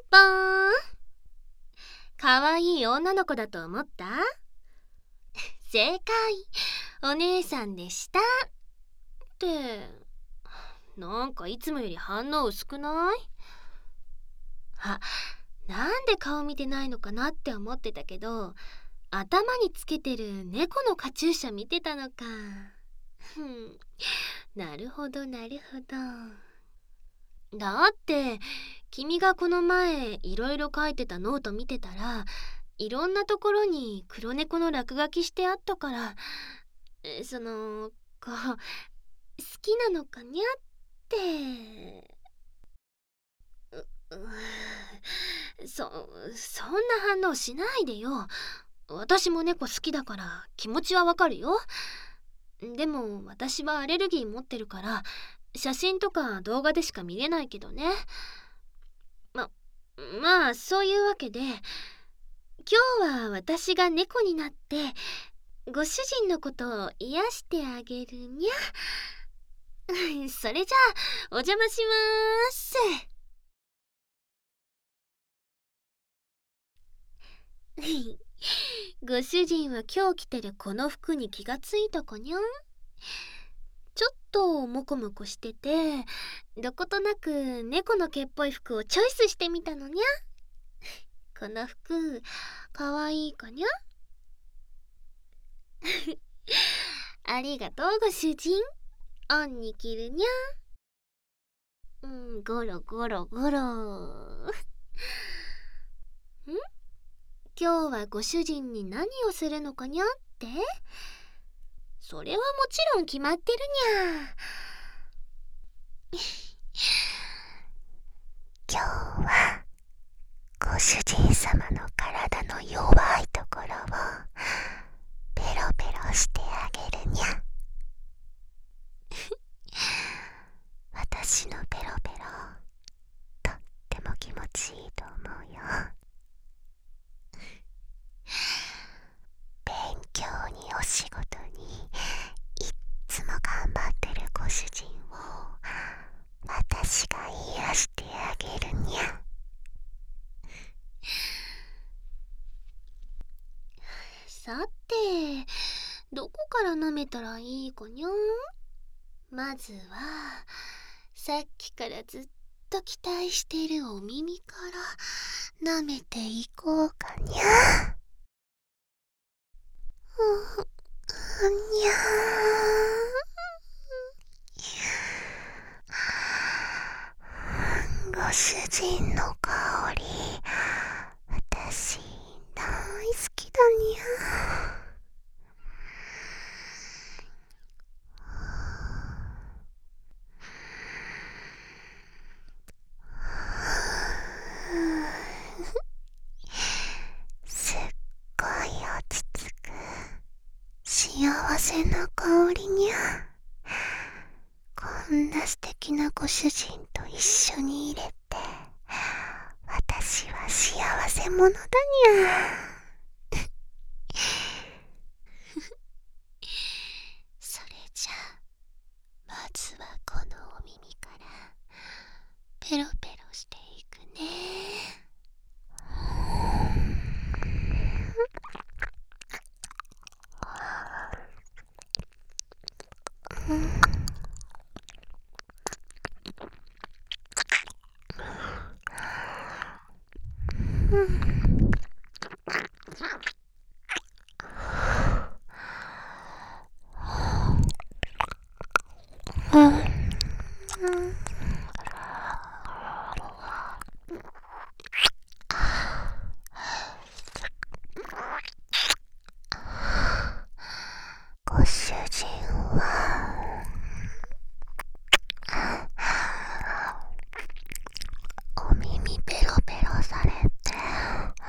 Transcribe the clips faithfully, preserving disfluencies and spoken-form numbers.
ぽーん。かわいい女の子だと思った？正解、お姉さんでした。って、なんかいつもより反応薄くない？あ、なんで顔見てないのかなって思ってたけど、頭につけてる猫のカチューシャ見てたのか。ふん、なるほどなるほど。だって君がこの前いろいろ書いてたノート見てたら、いろんなところに黒猫の落書きしてあったから、えそのこう好きなのかにゃって。ううそそんな反応しないでよ。私も猫好きだから気持ちはわかるよ。でも私はアレルギー持ってるから写真とか動画でしか見れないけどね。ままあそういうわけで、今日は私が猫になってご主人のことを癒してあげるにゃ。それじゃあお邪魔しまーす。ご主人は今日着てるこの服に気がついたかにゃ。ちょっとモコモコしてて、どことなく猫の毛っぽい服をチョイスしてみたのにゃ。この服かわいいかにゃ。ありがとうご主人。オンに着るにゃ。うん、ゴロゴロゴロ。ん？今日はご主人に何をするのかにゃって？それはもちろん決まってるにゃ。今日はご主人様の体の弱いところをペロペロしてあげるにゃ。私のペロペロとっても気持ちいいと思うよ。勉強にお仕事にいっつも頑張ってるご主人を私が癒してあげるにゃ。さて、どこから舐めたらいいかにゃ。まずはさっきからずっと期待しているお耳から舐めていこうかにゃ。うにゃー。ご主人の香り、私大好きだにゃ。すっごい落ち着く幸せな香りにゃ。こんな素敵なご主人と一緒にいれて私は幸せ者だにゃ。それじゃあまずはこのお耳からペロペロしていくね。ご主人はお耳ペロペロされて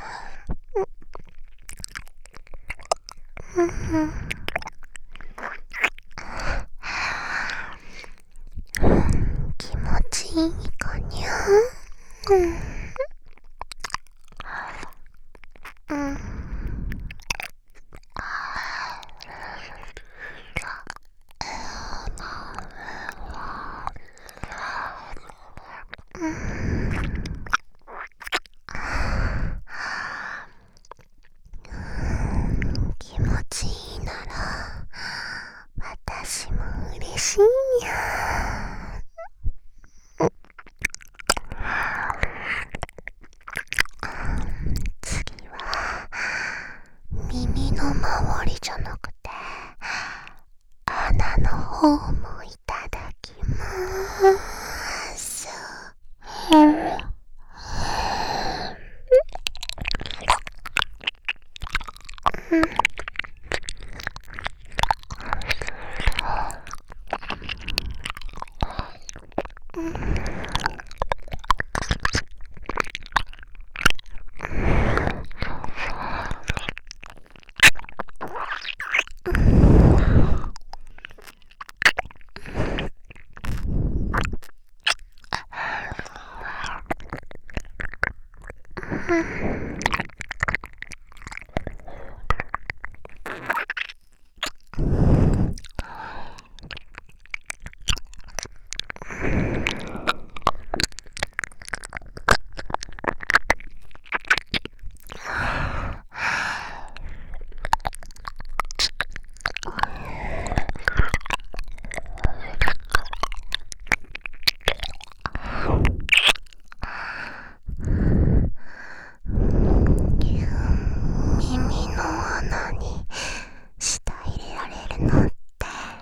方もいただきまーす。耳の穴に舌入れられるのって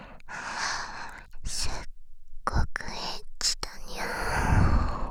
すっごくエッチだにゃ。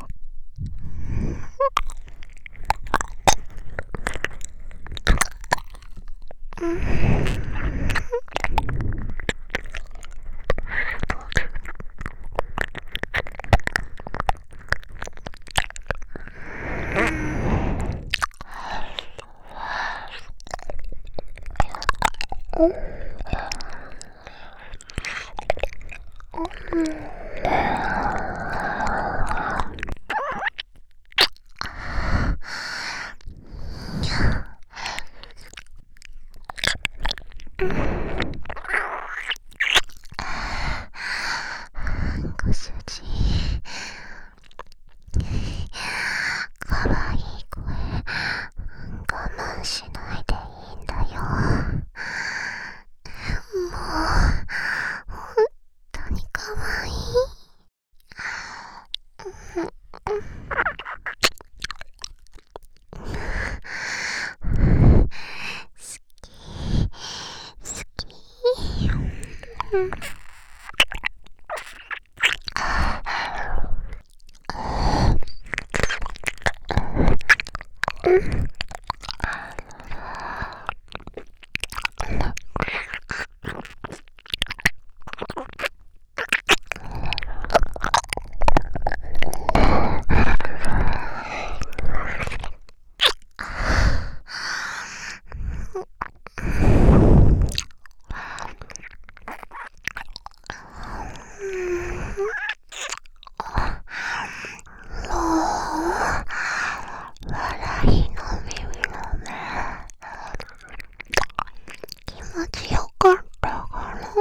ご主人、かわいい声我慢しないでいいんだよ。もう本当にかわいい。好き好き。笑いの耳の目、気持ちよかったかな。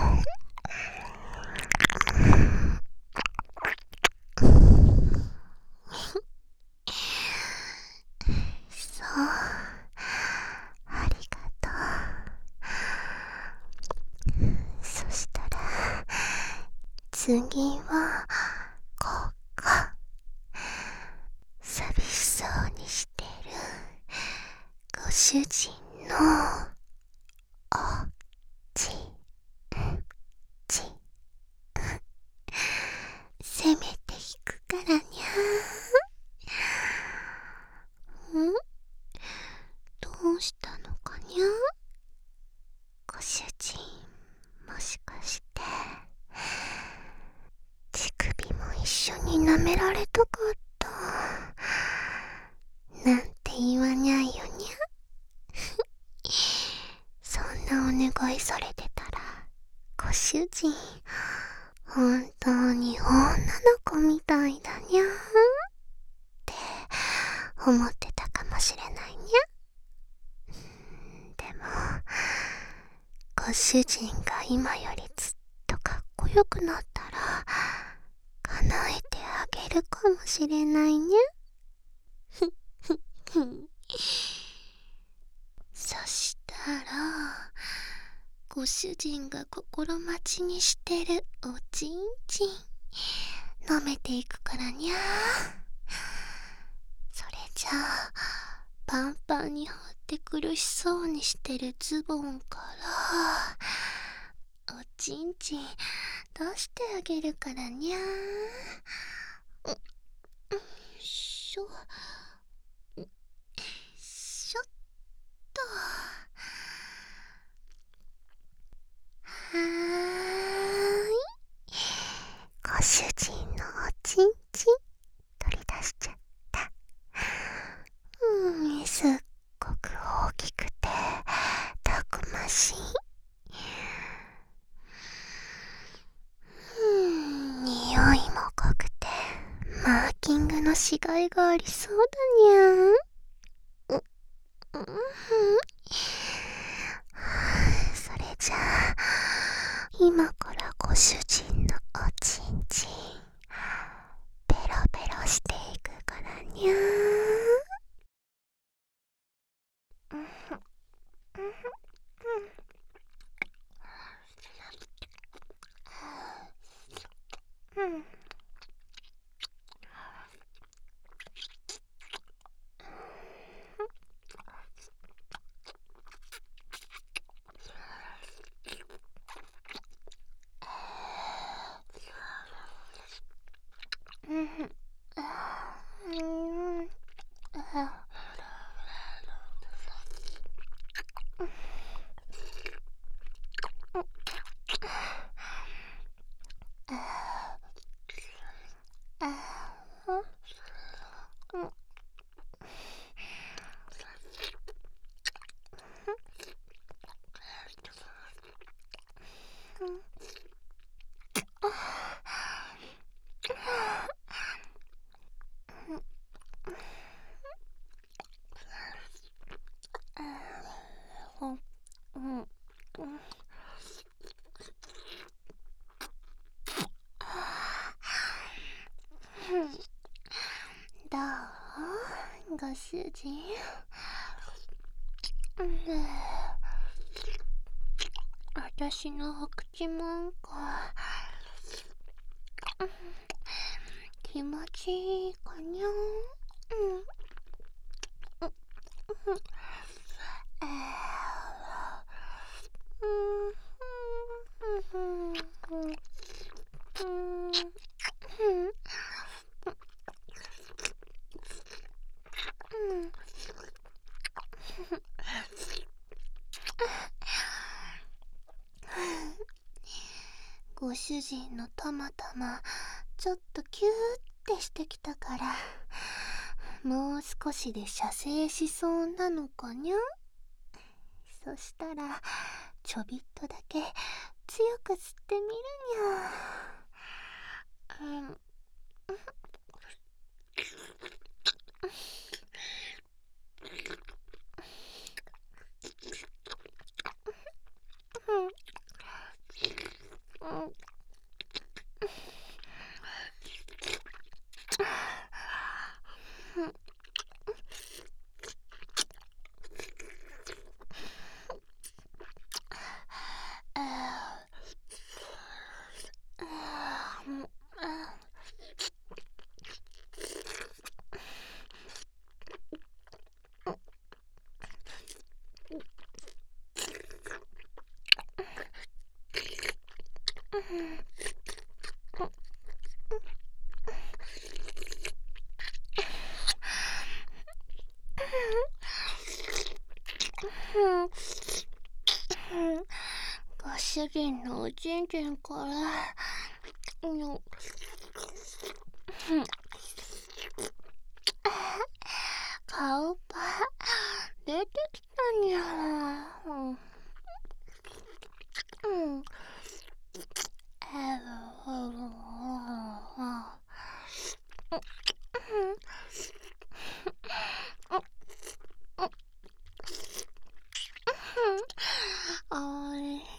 そう、ありがとう。そしたら次はここ、寂しそうにしてるご主人のおちんちん攻めていくからにゃ。ん？どうしたのかにゃ？ご主人、もしかして乳首も一緒に舐められたかったなんて言わにゃいよにゃ。そんなお願いされてたらご主人本当に女の子みたいだにゃって思ってたかもしれないにゃ。でもご主人が今よりずっとかっこよくなったら叶えてあげるかもしれないにゃ。そしたらご主人が心待ちにしてるおちんちん舐めていくからにゃ。それじゃあパンパンに張って苦しそうにしてるズボンからおちんちん出してあげるからにゃー。よいしょよいしょっと。はーい、ご主人のおちんちん取り出しちゃった。うん、すっごく大きくてたくましい。うん、匂いも濃くてマーキングのしがいがありそうだにゃん。う、うん、それじゃあ今からご主人のおちんちんペロペロしていくからにゃー。うんうんうんうん。どうご主人。私のお口もんこ気持ちいいかにゃ。うんご主人のたまたまちょっとキューってしてきたから、もう少しで射精しそうなのかにゃ。そしたらちょびっとだけ強く吸ってみるにゃ。うんうんご主人のおちんちんからうん顔が出てきたにゃ。うんうんおいしい。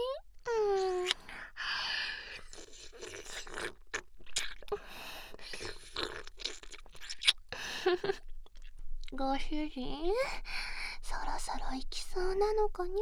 ご主人、そろそろ行きそうなのかに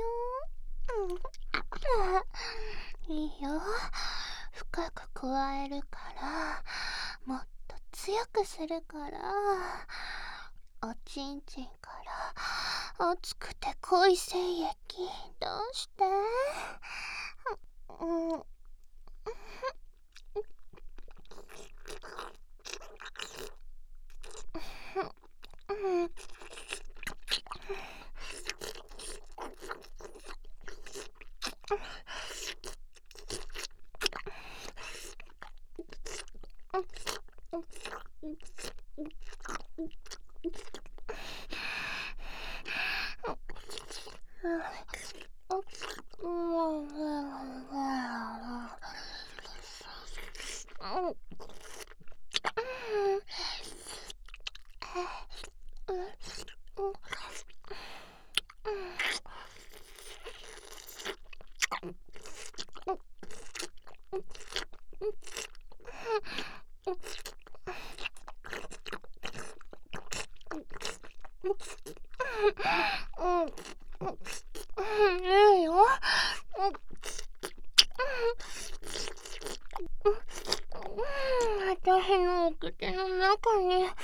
ゃ。うん、いいよ、深く加えるからもっと強くするから。おちんちんから熱くて濃い精液出して。 いいよ。私のお口の中に、うん、いっ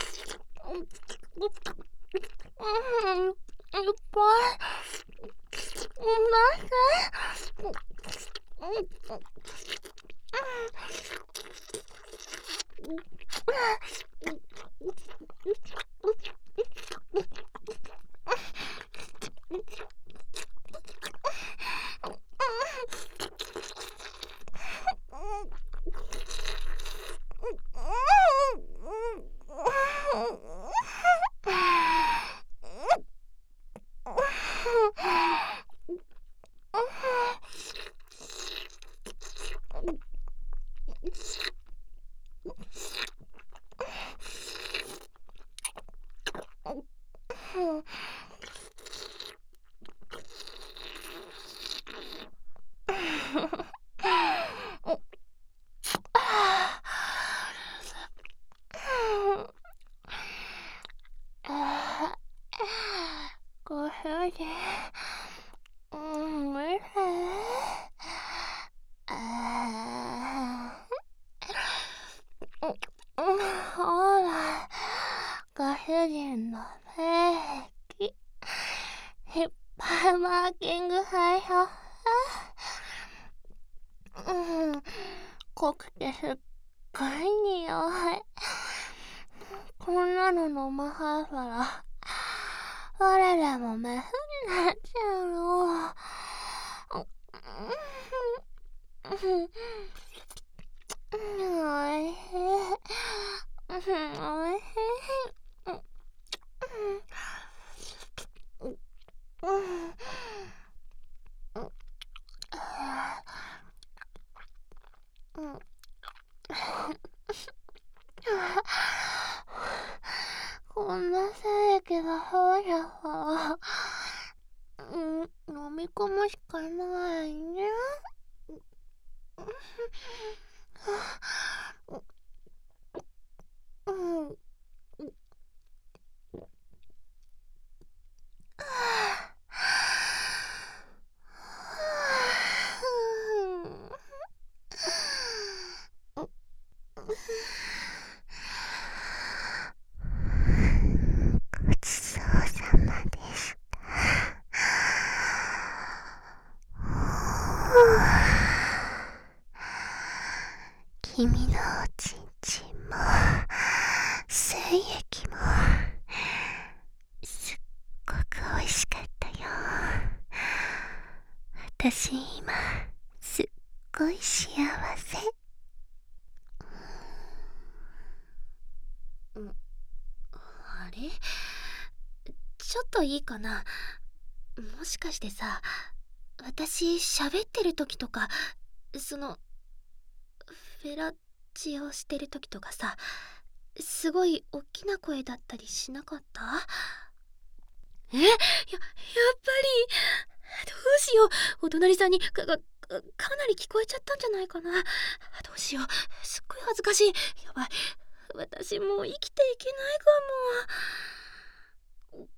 ぱい出して。ご主人、うん、無理。ほら、ご主人の名器、いっぱいマーキングされた。うん、濃くてすっごい匂い。こんなの飲まはったら、我らもメスになっちゃうの。おいしい。おいしい。こんな精液がそうやから、うん、飲み込むしかないね。うん。ごちそうさまでした。君のおちんちんも精液もすっごく美味しかったよ。私今すっごい幸せ。 あれ？ちょっといいかな？もしかしてさ、私喋ってる時とか、そのフェラチオしてる時とかさ、すごい大きな声だったりしなかった？え、や、やっぱり、どうしよう、お隣さんにか、か、かなり聞こえちゃったんじゃないかな。どうしよう、すっごい恥ずかしい。やばい、私もう生きていけないかも。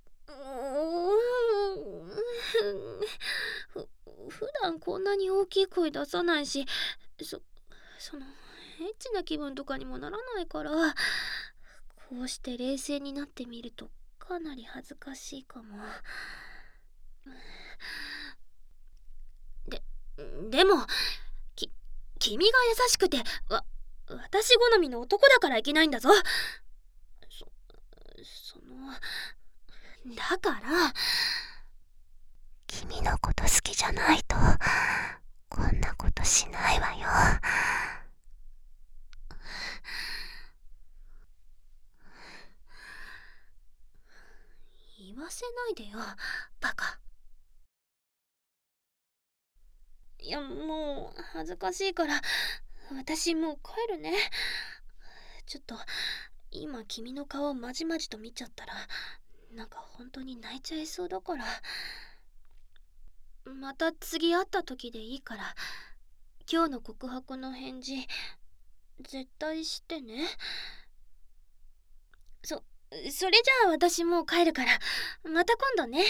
ふ普段こんなに大きい声出さないし、そそのエッチな気分とかにもならないから、こうして冷静になってみるとかなり恥ずかしいかも。ででも君が優しくてわ私好みの男だからいけないんだぞ。そそのだから君のこと好きじゃないとこんなことしないわよ。 言わせないでよバカ。いやもう恥ずかしいから私もう帰るね。ちょっと今君の顔をまじまじと見ちゃったらなんか本当に泣いちゃいそうだから、また次会った時でいいから今日の告白の返事絶対してね。そそれじゃあ私もう帰るからまた今度ね。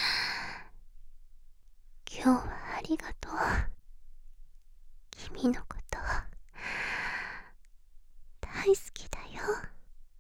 今日はありがとう。君のこ